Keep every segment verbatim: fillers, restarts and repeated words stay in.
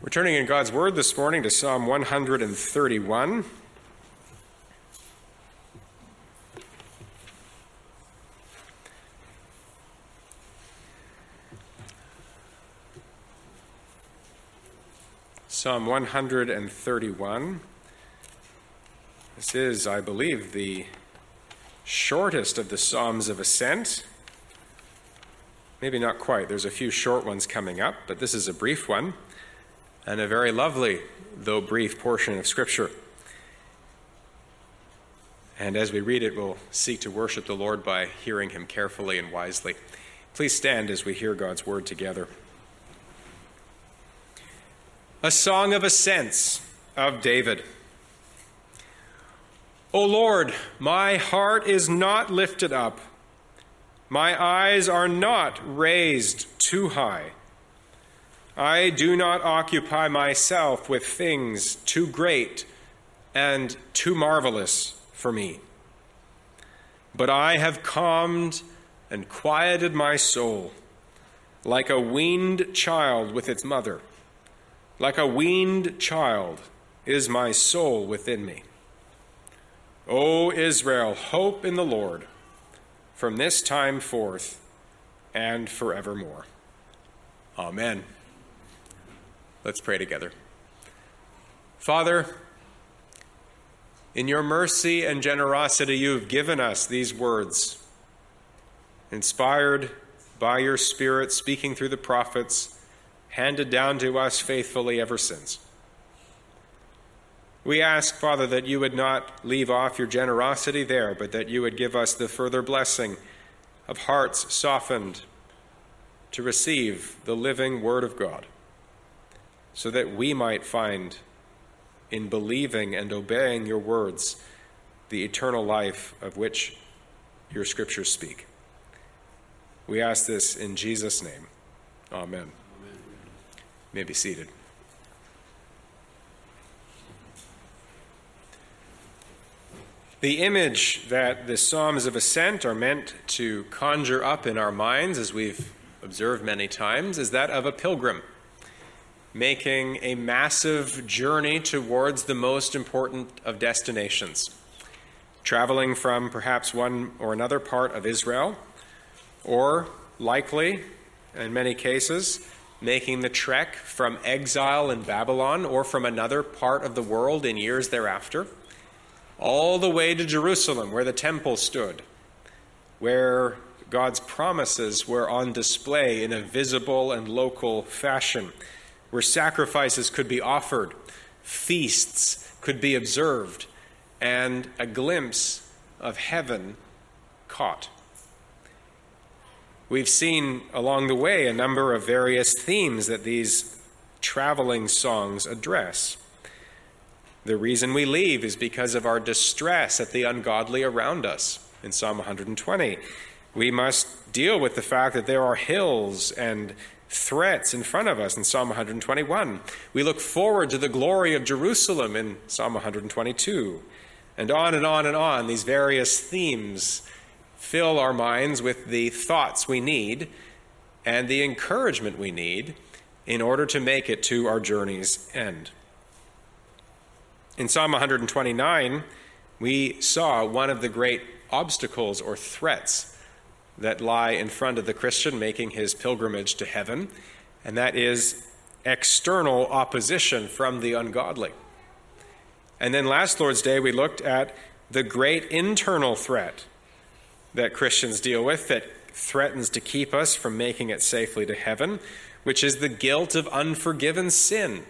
We're turning in God's Word this morning to Psalm one hundred thirty-one. Psalm one hundred thirty-one. This is, I believe, the shortest of the Psalms of Ascent. Maybe not quite. There's a few short ones coming up, but this is a brief one and a very lovely, though brief, portion of Scripture. And as we read it, we'll seek to worship the Lord by hearing him carefully and wisely. Please stand as we hear God's Word together. A song of ascents of David. O Lord, my heart is not lifted up. My eyes are not raised too high. I do not occupy myself with things too great and too marvelous for me. But I have calmed and quieted my soul like a weaned child with its mother. Like a weaned child is my soul within me. O Israel, hope in the Lord from this time forth and forevermore. Amen. Let's pray together. Father, in your mercy and generosity, you have given us these words, inspired by your Spirit, speaking through the prophets, handed down to us faithfully ever since. We ask, Father, that you would not leave off your generosity there, but that you would give us the further blessing of hearts softened to receive the living Word of God, so that we might find in believing and obeying your words the eternal life of which your Scriptures speak. We ask this in Jesus' name. Amen. Amen. You may be seated. The image that the Psalms of Ascent are meant to conjure up in our minds, as we've observed many times, is that of a pilgrim making a massive journey towards the most important of destinations, traveling from perhaps one or another part of Israel, or likely, in many cases, making the trek from exile in Babylon or from another part of the world in years thereafter, all the way to Jerusalem, where the temple stood, where God's promises were on display in a visible and local fashion, where sacrifices could be offered, feasts could be observed, and a glimpse of heaven caught. We've seen along the way a number of various themes that these traveling songs address. The reason we leave is because of our distress at the ungodly around us. In Psalm one hundred twenty, we must deal with the fact that there are hills and threats in front of us in Psalm one hundred twenty-one. We look forward to the glory of Jerusalem in Psalm one hundred twenty-two. And on and on and on, these various themes fill our minds with the thoughts we need and the encouragement we need in order to make it to our journey's end. In Psalm one hundred twenty-nine, we saw one of the great obstacles or threats that lie in front of the Christian making his pilgrimage to heaven, and that is external opposition from the ungodly. And then last Lord's Day, we looked at the great internal threat that Christians deal with that threatens to keep us from making it safely to heaven, which is the guilt of unforgiven sin.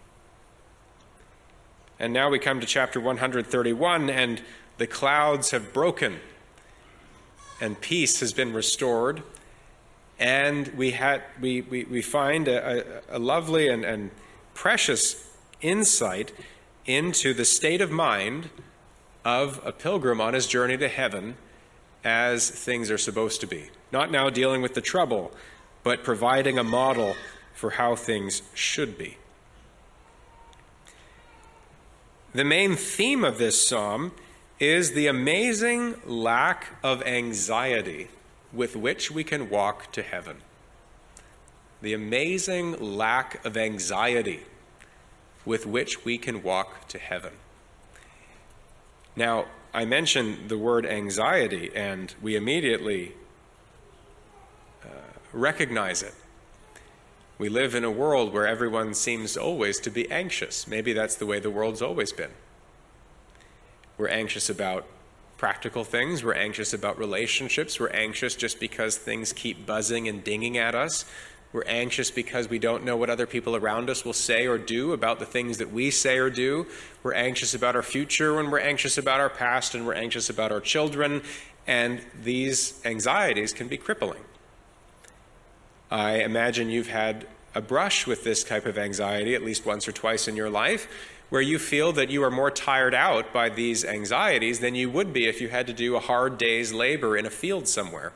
And now we come to chapter one hundred thirty-one, and the clouds have broken, and peace has been restored, and we had we we, we find a, a, a lovely and, and precious insight into the state of mind of a pilgrim on his journey to heaven as things are supposed to be. Not now dealing with the trouble, but providing a model for how things should be. The main theme of this psalm is the amazing lack of anxiety with which we can walk to heaven. The amazing lack of anxiety with which we can walk to heaven. Now, I mentioned the word anxiety, and we immediately uh, recognize it. We live in a world where everyone seems always to be anxious. Maybe that's the way the world's always been. We're anxious about practical things. We're anxious about relationships. We're anxious just because things keep buzzing and dinging at us. We're anxious because we don't know what other people around us will say or do about the things that we say or do. We're anxious about our future, and we're anxious about our past, and we're anxious about our children. And these anxieties can be crippling. I imagine you've had a brush with this type of anxiety at least once or twice in your life, where you feel that you are more tired out by these anxieties than you would be if you had to do a hard day's labor in a field somewhere.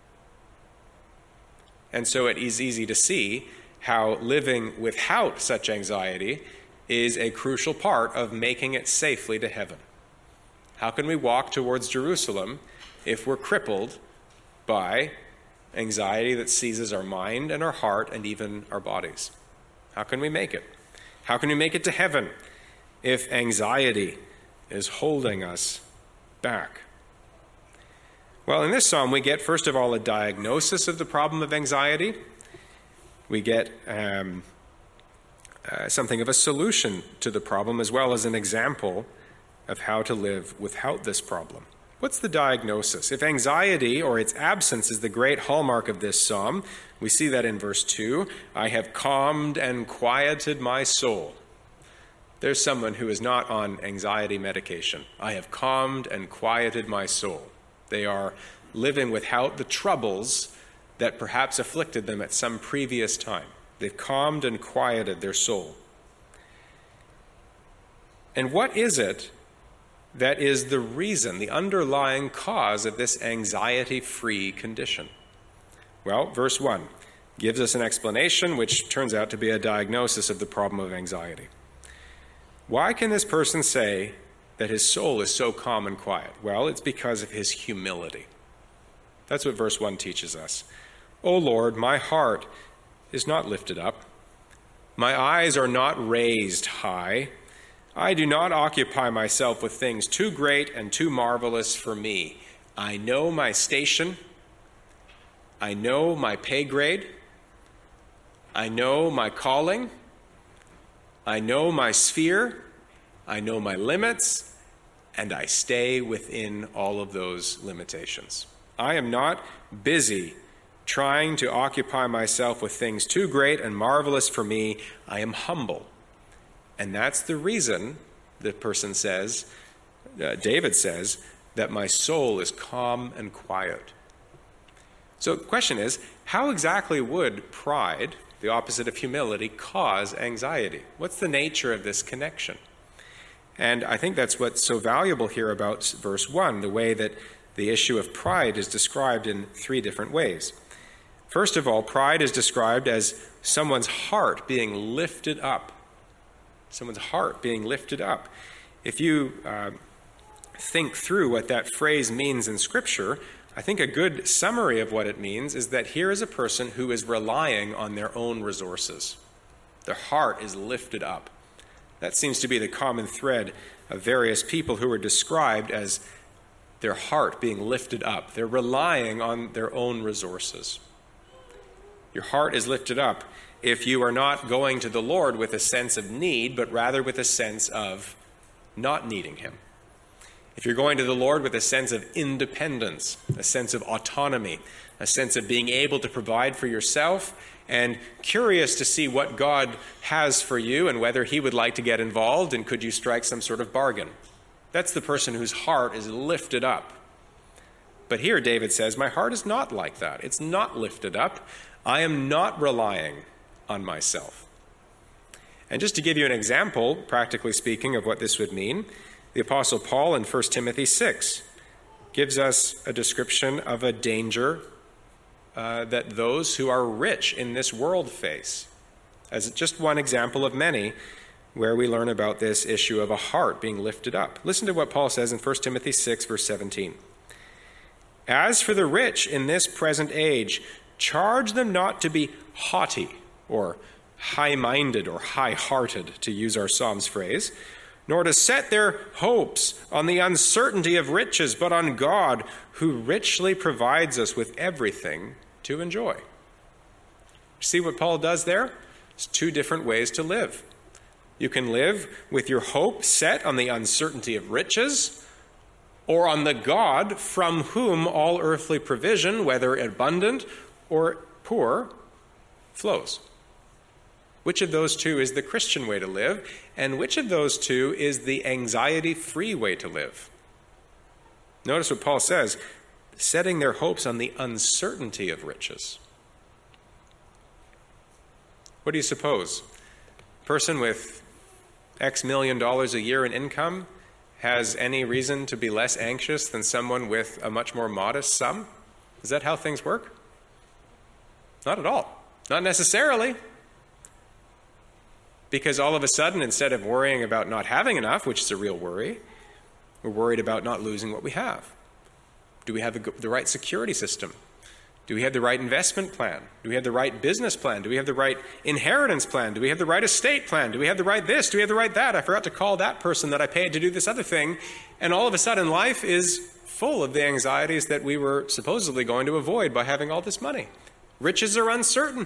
And so it is easy to see how living without such anxiety is a crucial part of making it safely to heaven. How can we walk towards Jerusalem if we're crippled by anxiety that seizes our mind and our heart and even our bodies? How can we make it? How can we make it to heaven if anxiety is holding us back? Well, in this psalm, we get, first of all, a diagnosis of the problem of anxiety. We get um, uh, something of a solution to the problem, as well as an example of how to live without this problem. What's the diagnosis? If anxiety or its absence is the great hallmark of this psalm, we see that in verse two, I have calmed and quieted my soul. There's someone who is not on anxiety medication. I have calmed and quieted my soul. They are living without the troubles that perhaps afflicted them at some previous time. They've calmed and quieted their soul. And what is it that is the reason, the underlying cause of this anxiety-free condition? Well, verse one gives us an explanation which turns out to be a diagnosis of the problem of anxiety. Why can this person say that his soul is so calm and quiet? Well, it's because of his humility. That's what verse one teaches us. O Lord, my heart is not lifted up. My eyes are not raised high. I do not occupy myself with things too great and too marvelous for me. I know my station. I know my pay grade. I know my calling. I know my sphere. I know my limits. And I stay within all of those limitations. I am not busy trying to occupy myself with things too great and marvelous for me. I am humble. And that's the reason the person says, uh, David says, that my soul is calm and quiet. So the question is, how exactly would pride, the opposite of humility, cause anxiety? What's the nature of this connection? And I think that's what's so valuable here about verse one, the way that the issue of pride is described in three different ways. First of all, pride is described as someone's heart being lifted up. Someone's heart being lifted up. If you uh, think through what that phrase means in Scripture, I think a good summary of what it means is that here is a person who is relying on their own resources. Their heart is lifted up. That seems to be the common thread of various people who are described as their heart being lifted up. They're relying on their own resources. Your heart is lifted up if you are not going to the Lord with a sense of need, but rather with a sense of not needing him. If you're going to the Lord with a sense of independence, a sense of autonomy, a sense of being able to provide for yourself, and curious to see what God has for you and whether he would like to get involved, and could you strike some sort of bargain? That's the person whose heart is lifted up. But here David says, my heart is not like that. It's not lifted up. I am not relying on myself. And just to give you an example, practically speaking, of what this would mean, the Apostle Paul in First Timothy six gives us a description of a danger uh, that those who are rich in this world face, as just one example of many where we learn about this issue of a heart being lifted up. Listen to what Paul says in First Timothy six, verse seventeen. As for the rich in this present age, charge them not to be haughty or high-minded or high-hearted, to use our Psalms phrase, nor to set their hopes on the uncertainty of riches, but on God, who richly provides us with everything to enjoy. See what Paul does there? It's two different ways to live. You can live with your hope set on the uncertainty of riches, or on the God from whom all earthly provision, whether abundant or poor, flows. Which of those two is the Christian way to live, and which of those two is the anxiety-free way to live? Notice what Paul says, setting their hopes on the uncertainty of riches. What do you suppose? A person with X million dollars a year in income has any reason to be less anxious than someone with a much more modest sum? Is that how things work? Not at all. Not necessarily. Because all of a sudden, instead of worrying about not having enough, which is a real worry, we're worried about not losing what we have. Do we have the, the right security system? Do we have the right investment plan? Do we have the right business plan? Do we have the right inheritance plan? Do we have the right estate plan? Do we have the right this? Do we have the right that? I forgot to call that person that I paid to do this other thing. And all of a sudden, life is full of the anxieties that we were supposedly going to avoid by having all this money. Riches are uncertain.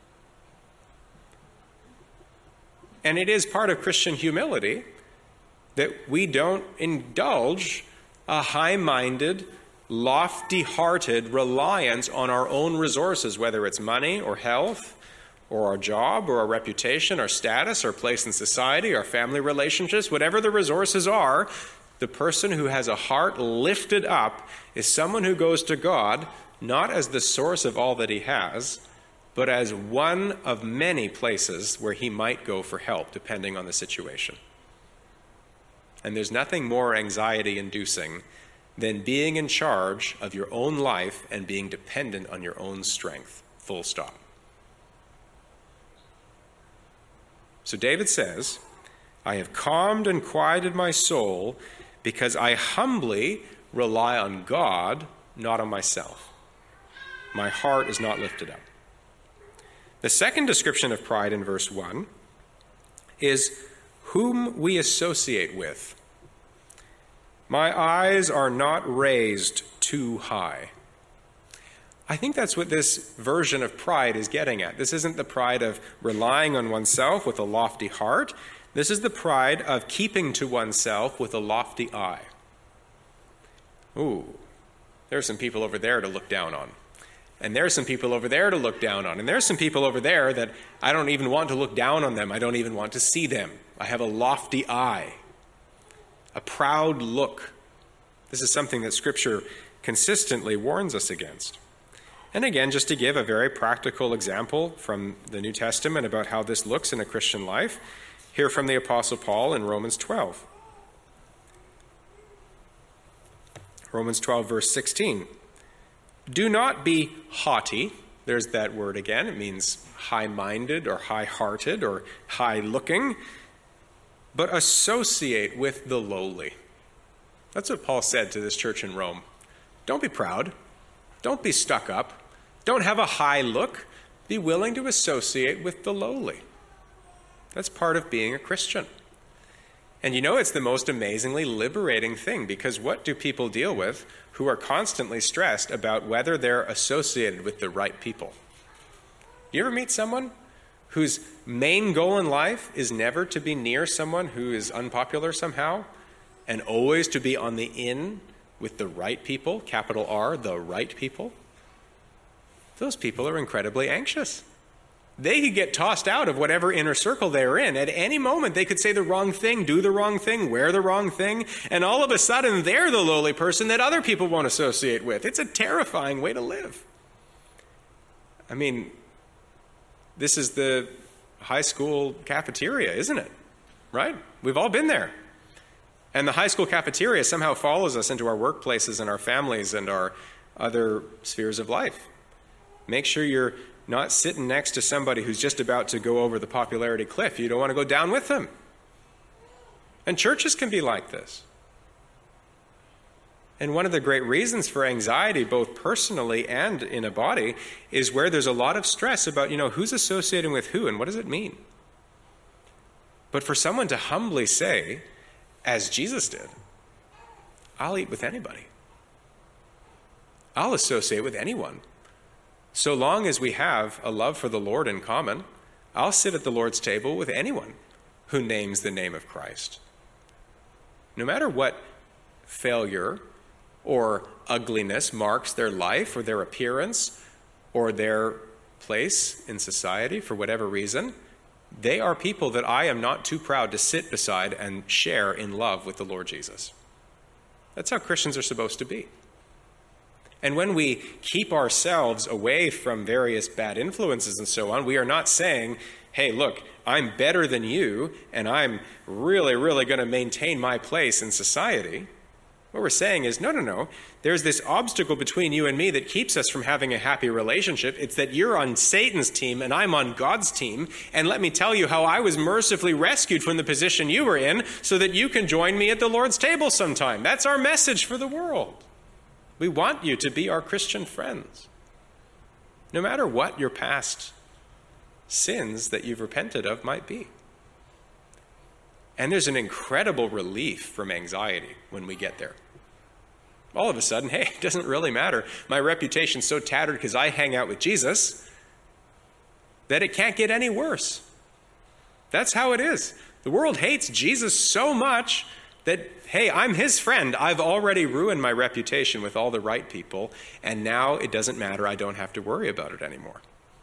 And it is part of Christian humility that we don't indulge a high-minded, lofty-hearted reliance on our own resources, whether it's money or health or our job or our reputation, our status, our place in society, our family relationships, whatever the resources are. The person who has a heart lifted up is someone who goes to God not as the source of all that he has, but as one of many places where he might go for help, depending on the situation. And there's nothing more anxiety-inducing than being in charge of your own life and being dependent on your own strength. Full stop. So David says, I have calmed and quieted my soul because I humbly rely on God, not on myself. My heart is not lifted up. The second description of pride in verse one is whom we associate with. My eyes are not raised too high. I think that's what this version of pride is getting at. This isn't the pride of relying on oneself with a lofty heart. This is the pride of keeping to oneself with a lofty eye. Ooh, there are some people over there to look down on. And there's some people over there to look down on. And there's some people over there that I don't even want to look down on them. I don't even want to see them. I have a lofty eye, a proud look. This is something that Scripture consistently warns us against. And again, just to give a very practical example from the New Testament about how this looks in a Christian life, hear from the Apostle Paul in Romans twelve. Romans twelve, verse sixteen. Do not be haughty. There's that word again. It means high-minded or high-hearted or high-looking. But associate with the lowly. That's what Paul said to this church in Rome. Don't be proud. Don't be stuck up. Don't have a high look. Be willing to associate with the lowly. That's part of being a Christian. And you know, it's the most amazingly liberating thing, because what do people deal with who are constantly stressed about whether they're associated with the right people? You ever meet someone whose main goal in life is never to be near someone who is unpopular somehow, and always to be on the in with the right people, capital R, the right people? Those people are incredibly anxious. They could get tossed out of whatever inner circle they're in. At any moment, they could say the wrong thing, do the wrong thing, wear the wrong thing, and all of a sudden, they're the lowly person that other people won't associate with. It's a terrifying way to live. I mean, this is the high school cafeteria, isn't it? Right? We've all been there. And the high school cafeteria somehow follows us into our workplaces and our families and our other spheres of life. Make sure you're not sitting next to somebody who's just about to go over the popularity cliff. You don't want to go down with them. And churches can be like this. And one of the great reasons for anxiety, both personally and in a body, is where there's a lot of stress about, you know, who's associating with who and what does it mean? But for someone to humbly say, as Jesus did, I'll eat with anybody. I'll associate with anyone. So long as we have a love for the Lord in common, I'll sit at the Lord's table with anyone who names the name of Christ. No matter what failure or ugliness marks their life or their appearance or their place in society for whatever reason, they are people that I am not too proud to sit beside and share in love with the Lord Jesus. That's how Christians are supposed to be. And when we keep ourselves away from various bad influences and so on, we are not saying, hey, look, I'm better than you, and I'm really, really going to maintain my place in society. What we're saying is, no, no, no. There's this obstacle between you and me that keeps us from having a happy relationship. It's that you're on Satan's team and I'm on God's team. And let me tell you how I was mercifully rescued from the position you were in so that you can join me at the Lord's table sometime. That's our message for the world. We want you to be our Christian friends. No matter what your past sins that you've repented of might be. And there's an incredible relief from anxiety when we get there. All of a sudden, hey, it doesn't really matter. My reputation's so tattered because I hang out with Jesus that it can't get any worse. That's how it is. The world hates Jesus so much that, hey, I'm his friend. I've already ruined my reputation with all the right people, and now it doesn't matter. I don't have to worry about it anymore.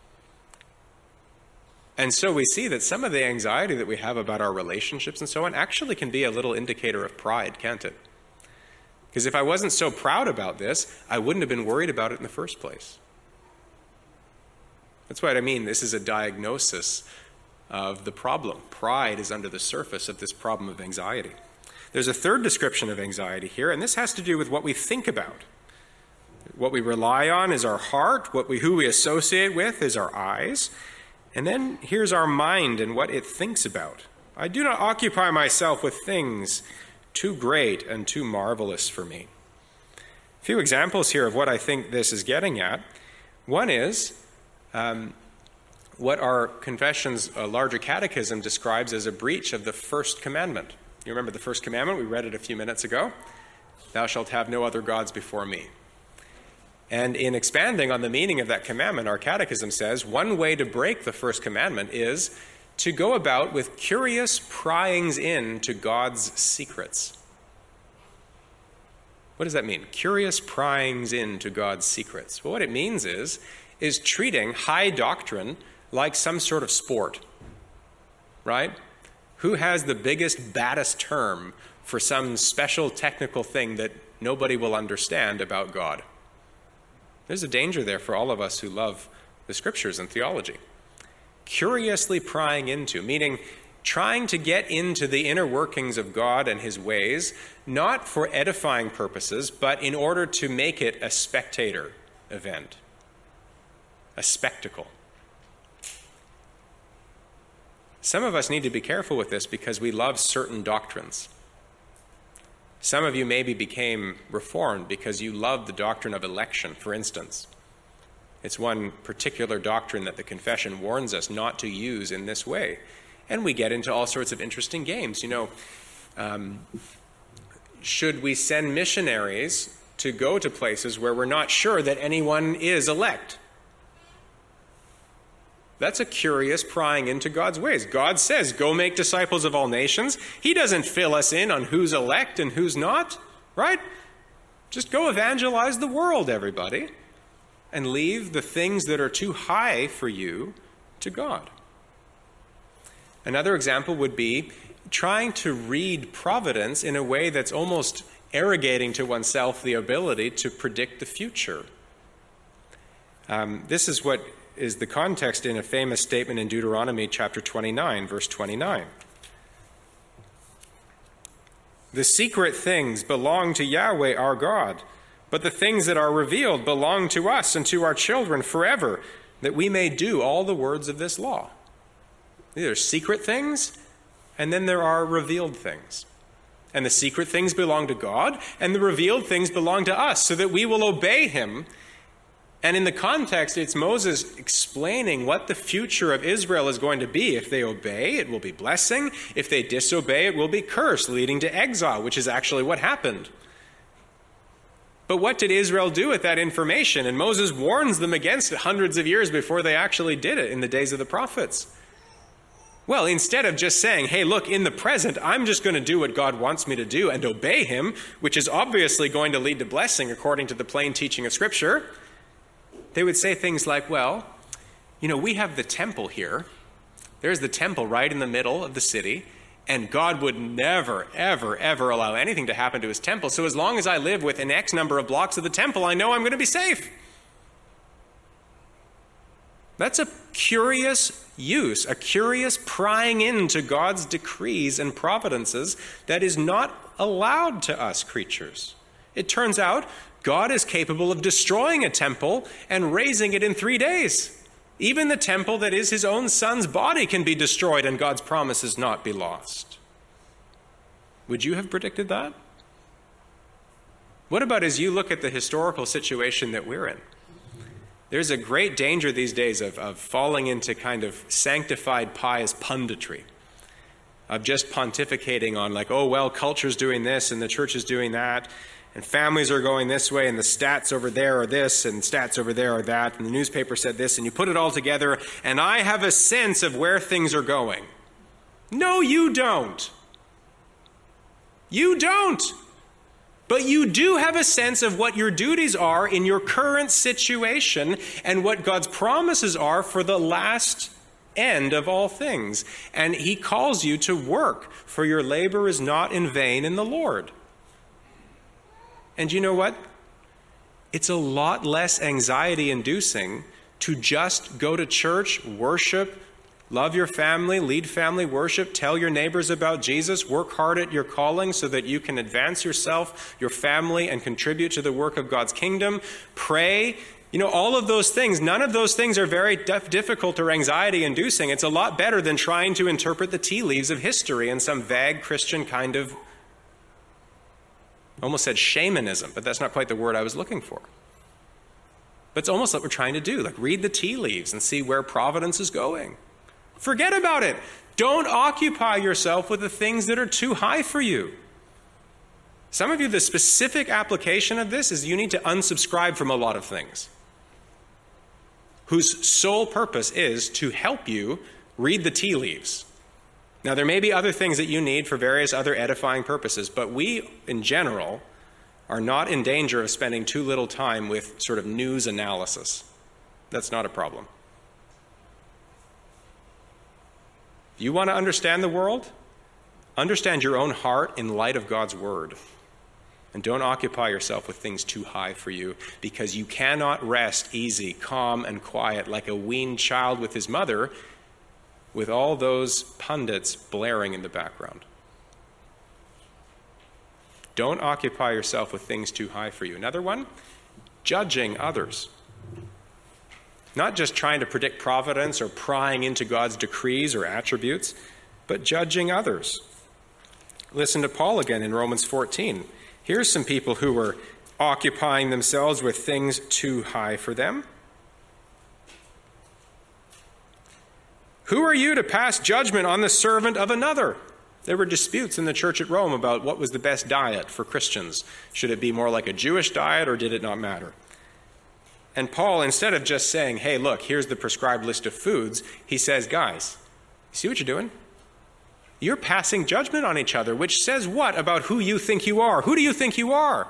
And so we see that some of the anxiety that we have about our relationships and so on actually can be a little indicator of pride, can't it? Because if I wasn't so proud about this, I wouldn't have been worried about it in the first place. That's what I mean. This is a diagnosis of the problem. Pride is under the surface of this problem of anxiety. There's a third description of anxiety here, and this has to do with what we think about. What we rely on is our heart. What we, who we associate with is our eyes. And then here's our mind and what it thinks about. I do not occupy myself with things too great and too marvelous for me. A few examples here of what I think this is getting at. One is um, what our confession's uh, larger catechism describes as a breach of the first commandment. You remember the first commandment? We read it a few minutes ago. Thou shalt have no other gods before me. And in expanding on the meaning of that commandment, our catechism says one way to break the first commandment is to go about with curious pryings in to God's secrets. What does that mean? Curious pryings in to God's secrets. Well, what it means is, is treating high doctrine like some sort of sport, right? Who has the biggest, baddest term for some special technical thing that nobody will understand about God? There's a danger there for all of us who love the scriptures and theology. Curiously prying into, meaning trying to get into the inner workings of God and his ways, not for edifying purposes, but in order to make it a spectator event, a spectacle. Some of us need to be careful with this because we love certain doctrines. Some of you maybe became Reformed because you loved the doctrine of election, for instance. It's one particular doctrine that the confession warns us not to use in this way. And we get into all sorts of interesting games. You know, um, should we send missionaries to go to places where we're not sure that anyone is elect? That's a curious prying into God's ways. God says, go make disciples of all nations. He doesn't fill us in on who's elect and who's not, right? Just go evangelize the world, everybody, and leave the things that are too high for you to God. Another example would be trying to read providence in a way that's almost arrogating to oneself the ability to predict the future. Um, this is what is the context in a famous statement in Deuteronomy chapter twenty-nine, verse twenty-nine. The secret things belong to Yahweh our God, but the things that are revealed belong to us and to our children forever, that we may do all the words of this law. These are secret things, and then there are revealed things. And the secret things belong to God, and the revealed things belong to us, so that we will obey him. And in the context, it's Moses explaining what the future of Israel is going to be. If they obey, it will be blessing. If they disobey, it will be curse, leading to exile, which is actually what happened. But what did Israel do with that information? And Moses warns them against it hundreds of years before they actually did it in the days of the prophets. Well, instead of just saying, hey, look, in the present, I'm just going to do what God wants me to do and obey him, which is obviously going to lead to blessing according to the plain teaching of Scripture, they would say things like, well, you know, we have the temple here. There's the temple right in the middle of the city, and God would never, ever, ever allow anything to happen to his temple. So as long as I live within X number of blocks of the temple, I know I'm going to be safe. That's a curious use, a curious prying into God's decrees and providences that is not allowed to us creatures. It turns out God is capable of destroying a temple and raising it in three days. Even the temple that is his own son's body can be destroyed and God's promises not be lost. Would you have predicted that? What about as you look at the historical situation that we're in? There's a great danger these days of, of falling into kind of sanctified pious punditry, of just pontificating on like, oh, well, culture's doing this and the church is doing that, and families are going this way and the stats over there are this and stats over there are that, and the newspaper said this, and you put it all together, and I have a sense of where things are going. No, you don't. You don't. But you do have a sense of what your duties are in your current situation and what God's promises are for the last end of all things. And he calls you to work, for your labor is not in vain in the Lord. And you know what? It's a lot less anxiety-inducing to just go to church, worship, love your family, lead family worship, tell your neighbors about Jesus, work hard at your calling so that you can advance yourself, your family, and contribute to the work of God's kingdom. Pray. You know, all of those things, none of those things are very dif- difficult or anxiety-inducing. It's a lot better than trying to interpret the tea leaves of history in some vague Christian kind of, I almost said shamanism, but that's not quite the word I was looking for. But it's almost like we're trying to do, like read the tea leaves and see where providence is going. Forget about it. Don't occupy yourself with the things that are too high for you. Some of you, the specific application of this is you need to unsubscribe from a lot of things whose sole purpose is to help you read the tea leaves. Now, there may be other things that you need for various other edifying purposes, but we, in general, are not in danger of spending too little time with sort of news analysis. That's not a problem. You want to understand the world? Understand your own heart in light of God's word. And don't occupy yourself with things too high for you, because you cannot rest easy, calm, and quiet like a weaned child with his mother with all those pundits blaring in the background. Don't occupy yourself with things too high for you. Another one, judging others. Not just trying to predict providence or prying into God's decrees or attributes, but judging others. Listen to Paul again in Romans fourteen. Here's some people who were occupying themselves with things too high for them. Who are you to pass judgment on the servant of another? There were disputes in the church at Rome about what was the best diet for Christians. Should it be more like a Jewish diet, or did it not matter? And Paul, instead of just saying, hey, look, here's the prescribed list of foods, he says, guys, see what you're doing? You're passing judgment on each other, which says what about who you think you are? Who do you think you are?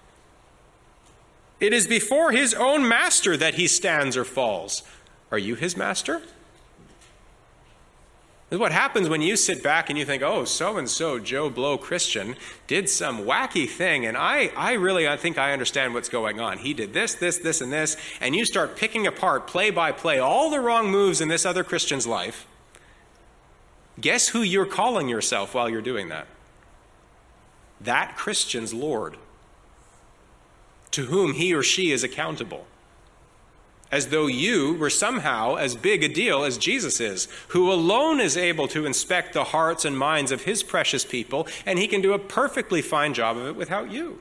It is before his own master that he stands or falls. Are you his master? This is what happens when you sit back and you think, oh, so-and-so Joe Blow Christian did some wacky thing, and I, I really I think I understand what's going on. He did this, this, this, and this, and you start picking apart, play by play, all the wrong moves in this other Christian's life. Guess who you're calling yourself while you're doing that? That Christian's Lord, to whom he or she is accountable. as though you were somehow as big a deal as Jesus is, who alone is able to inspect the hearts and minds of his precious people, and he can do a perfectly fine job of it without you.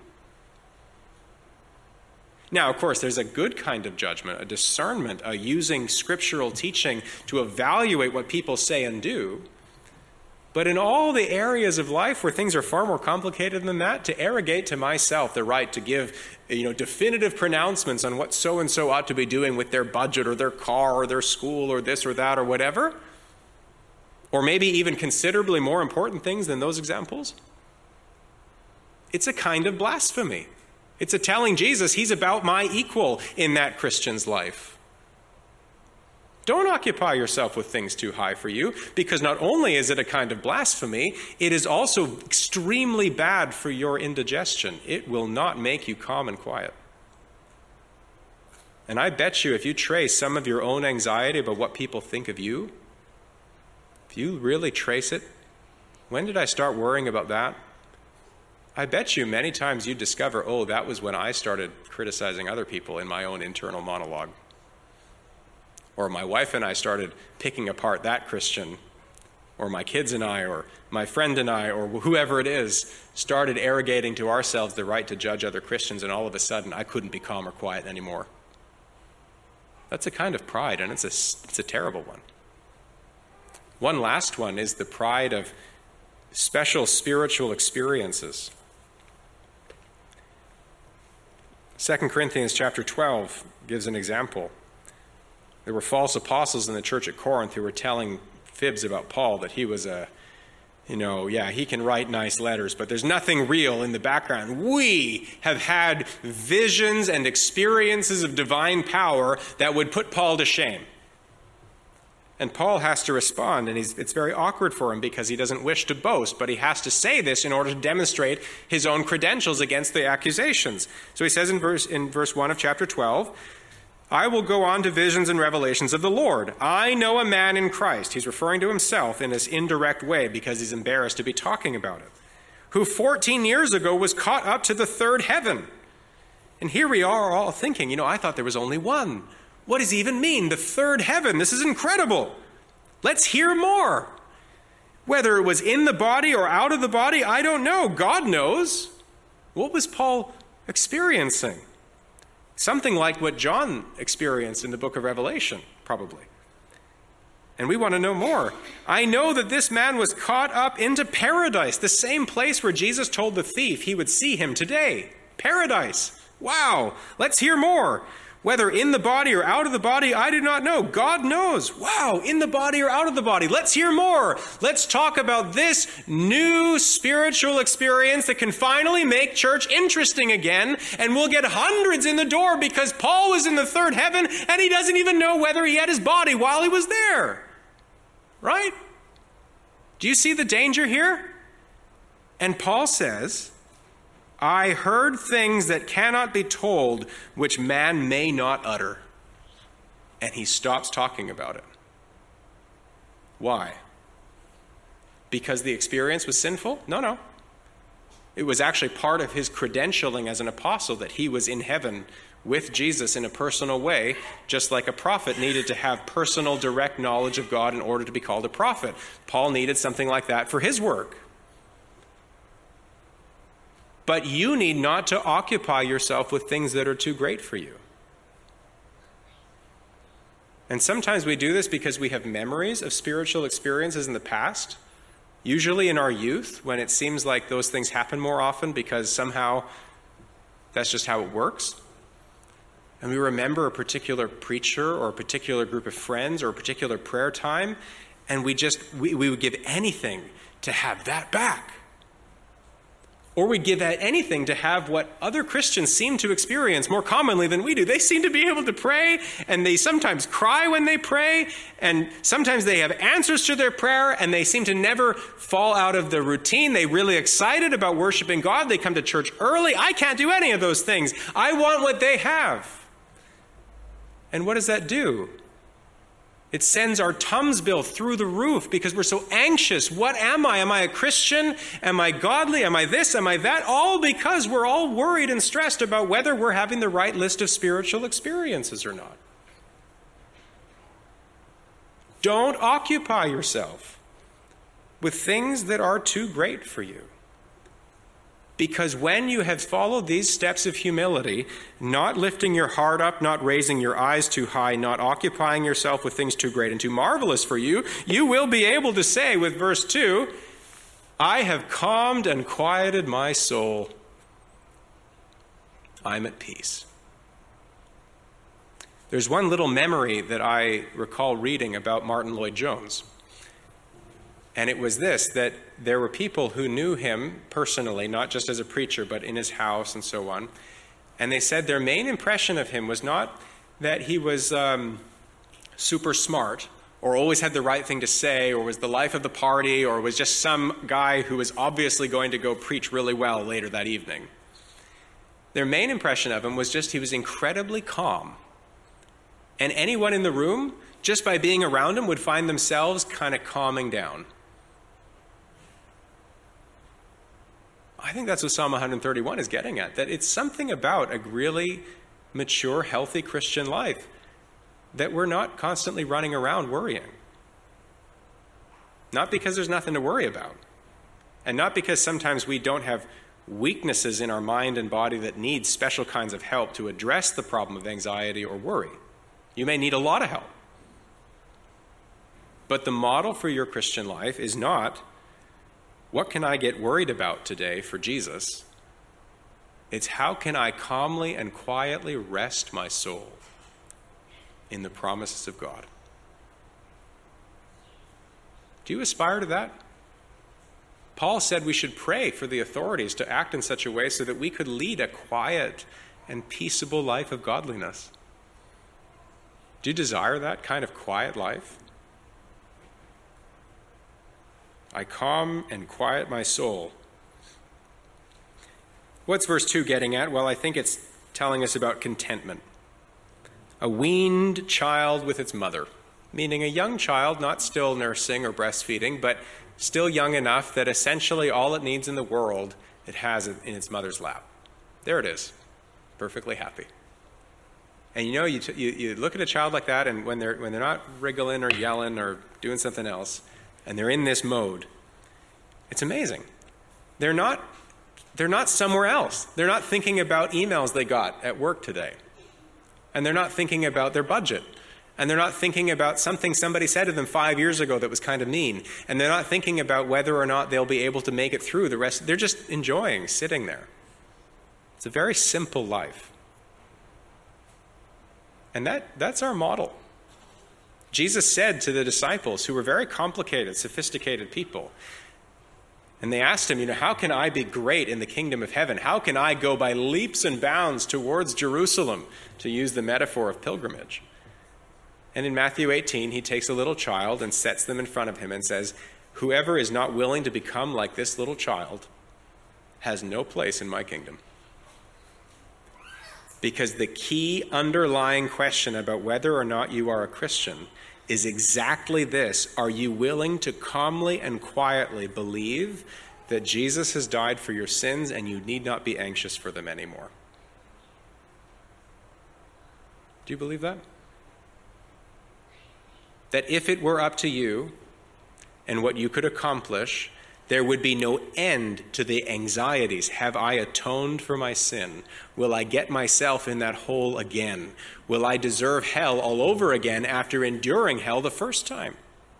Now, of course, there's a good kind of judgment, a discernment, a using scriptural teaching to evaluate what people say and do. But in all the areas of life where things are far more complicated than that, to arrogate to myself the right to give, you know, definitive pronouncements on what so-and-so ought to be doing with their budget or their car or their school or this or that or whatever, or maybe even considerably more important things than those examples, it's a kind of blasphemy. It's a telling Jesus he's about my equal in that Christian's life. Don't occupy yourself with things too high for you, because not only is it a kind of blasphemy, it is also extremely bad for your indigestion. It will not make you calm and quiet. And I bet you if you trace some of your own anxiety about what people think of you, if you really trace it, when did I start worrying about that? I bet you many times you discover, oh, that was when I started criticizing other people in my own internal monologue. Or my wife and I started picking apart that Christian, or my kids and I, or my friend and I, or whoever it is, started arrogating to ourselves the right to judge other Christians, and all of a sudden I couldn't be calm or quiet anymore. That's a kind of pride, and it's a, it's a terrible one. One last one is the pride of special spiritual experiences. Second Corinthians chapter twelve gives an example. There were false apostles in the church at Corinth who were telling fibs about Paul, that he was a, you know, yeah, he can write nice letters, but there's nothing real in the background. We have had visions and experiences of divine power that would put Paul to shame. And Paul has to respond, and he's, it's very awkward for him because he doesn't wish to boast, but he has to say this in order to demonstrate his own credentials against the accusations. So he says in verse, in verse one of chapter twelve, I will go on to visions and revelations of the Lord. I know a man in Christ. He's referring to himself in this indirect way because he's embarrassed to be talking about it. Who fourteen years ago was caught up to the third heaven. And here we are all thinking, you know, I thought there was only one. What does he even mean? The third heaven. This is incredible. Let's hear more. Whether it was in the body or out of the body, I don't know. God knows. What was Paul experiencing? Something like what John experienced in the book of Revelation, probably. And we want to know more. I know that this man was caught up into paradise, the same place where Jesus told the thief he would see him today. Paradise. Wow. Let's hear more. Whether in the body or out of the body, I do not know. God knows. Wow, in the body or out of the body. Let's hear more. Let's talk about this new spiritual experience that can finally make church interesting again, and we'll get hundreds in the door because Paul was in the third heaven and he doesn't even know whether he had his body while he was there. Right? Do you see the danger here? And Paul says, I heard things that cannot be told, which man may not utter. And he stops talking about it. Why? Because the experience was sinful? No, no. It was actually part of his credentialing as an apostle that he was in heaven with Jesus in a personal way, just like a prophet needed to have personal, direct knowledge of God in order to be called a prophet. Paul needed something like that for his work. But you need not to occupy yourself with things that are too great for you. And sometimes we do this because we have memories of spiritual experiences in the past, usually in our youth, when it seems like those things happen more often because somehow that's just how it works. And we remember a particular preacher or a particular group of friends or a particular prayer time, and we just, we, we would give anything to have that back. Or we give anything to have what other Christians seem to experience more commonly than we do. They seem to be able to pray, and they sometimes cry when they pray, and sometimes they have answers to their prayer, and they seem to never fall out of the routine. They're really excited about worshiping God. They come to church early. I can't do any of those things. I want what they have. And what does that do? It sends our Tums bill through the roof because we're so anxious. What am I? Am I a Christian? Am I godly? Am I this? Am I that? All because we're all worried and stressed about whether we're having the right list of spiritual experiences or not. Don't occupy yourself with things that are too great for you. Because when you have followed these steps of humility, not lifting your heart up, not raising your eyes too high, not occupying yourself with things too great and too marvelous for you, you will be able to say with verse two, I have calmed and quieted my soul. I'm at peace. There's one little memory that I recall reading about Martin Lloyd-Jones. And it was this, that there were people who knew him personally, not just as a preacher, but in his house and so on. And they said their main impression of him was not that he was um, super smart or always had the right thing to say or was the life of the party or was just some guy who was obviously going to go preach really well later that evening. Their main impression of him was just he was incredibly calm. And anyone in the room, just by being around him, would find themselves kind of calming down. I think that's what Psalm one thirty-one is getting at, that it's something about a really mature, healthy Christian life that we're not constantly running around worrying. Not because there's nothing to worry about, and not because sometimes we don't have weaknesses in our mind and body that need special kinds of help to address the problem of anxiety or worry. You may need a lot of help. But the model for your Christian life is not, what can I get worried about today for Jesus? It's how can I calmly and quietly rest my soul in the promises of God? Do you aspire to that? Paul said we should pray for the authorities to act in such a way so that we could lead a quiet and peaceable life of godliness. Do you desire that kind of quiet life? I calm and quiet my soul. What's verse two getting at? Well, I think it's telling us about contentment. A weaned child with its mother, meaning a young child, not still nursing or breastfeeding, but still young enough that essentially all it needs in the world, it has in its mother's lap. There it is, perfectly happy. And you know, you, t- you, you look at a child like that, and when they're, when they're not wriggling or yelling or doing something else, and they're in this mode, it's amazing. They're not, they're not somewhere else. They're not thinking about emails they got at work today. And they're not thinking about their budget. And they're not thinking about something somebody said to them five years ago that was kind of mean. And they're not thinking about whether or not they'll be able to make it through the rest. They're just enjoying sitting there. It's a very simple life. And that, that's our model. Jesus said to the disciples, who were very complicated, sophisticated people, and they asked him, you know, how can I be great in the kingdom of heaven? How can I go by leaps and bounds towards Jerusalem, to use the metaphor of pilgrimage? And in Matthew eighteen, he takes a little child and sets them in front of him and says, whoever is not willing to become like this little child has no place in my kingdom. Because the key underlying question about whether or not you are a Christian is exactly this. Are you willing to calmly and quietly believe that Jesus has died for your sins and you need not be anxious for them anymore? Do you believe that? That if it were up to you and what you could accomplish, there would be no end to the anxieties. Have I atoned for my sin? Will I get myself in that hole again? Will I deserve hell all over again after enduring hell the first time?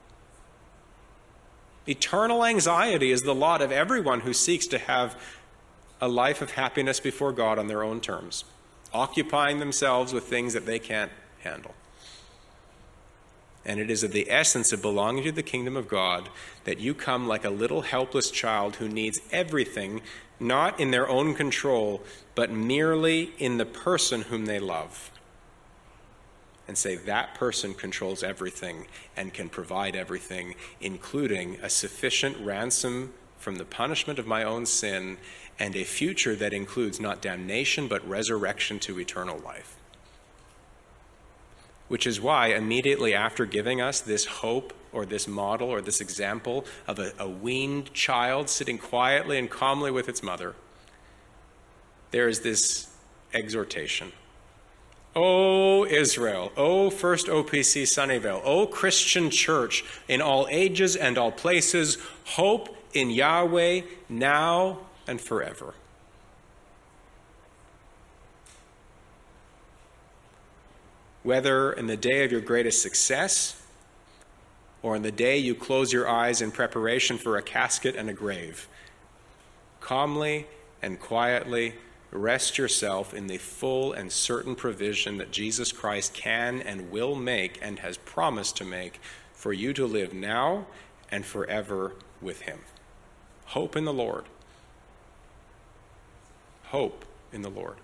Eternal anxiety is the lot of everyone who seeks to have a life of happiness before God on their own terms, occupying themselves with things that they can't handle. And it is of the essence of belonging to the kingdom of God that you come like a little helpless child who needs everything, not in their own control, but merely in the person whom they love. And say that person controls everything and can provide everything, including a sufficient ransom from the punishment of my own sin and a future that includes not damnation but resurrection to eternal life. Which is why immediately after giving us this hope or this model or this example of a, a weaned child sitting quietly and calmly with its mother, there is this exhortation. O Israel, O First O P C Sunnyvale, O Christian Church in all ages and all places, hope in Yahweh now and forever. Whether in the day of your greatest success or in the day you close your eyes in preparation for a casket and a grave, calmly and quietly rest yourself in the full and certain provision that Jesus Christ can and will make and has promised to make for you to live now and forever with him. Hope in the Lord. Hope in the Lord.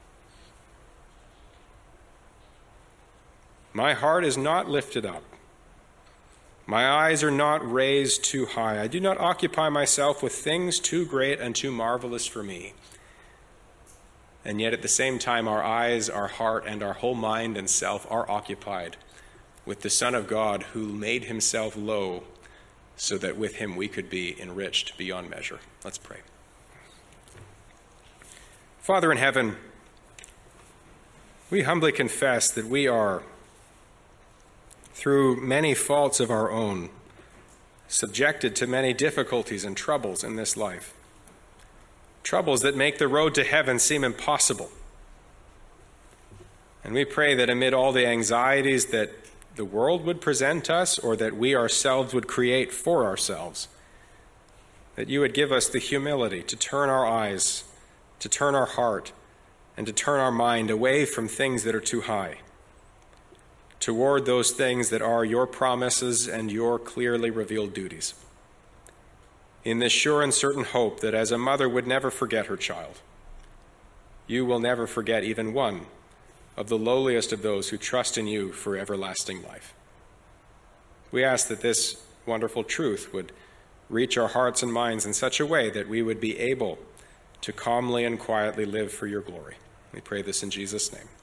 My heart is not lifted up. My eyes are not raised too high. I do not occupy myself with things too great and too marvelous for me. And yet at the same time, our eyes, our heart, and our whole mind and self are occupied with the Son of God who made himself low so that with him we could be enriched beyond measure. Let's pray. Father in heaven, we humbly confess that we are, through many faults of our own, subjected to many difficulties and troubles in this life. Troubles that make the road to heaven seem impossible. And we pray that amid all the anxieties that the world would present us or that we ourselves would create for ourselves, that you would give us the humility to turn our eyes, to turn our heart, and to turn our mind away from things that are too high, toward those things that are your promises and your clearly revealed duties. In this sure and certain hope that as a mother would never forget her child, you will never forget even one of the lowliest of those who trust in you for everlasting life. We ask that this wonderful truth would reach our hearts and minds in such a way that we would be able to calmly and quietly live for your glory. We pray this in Jesus' name.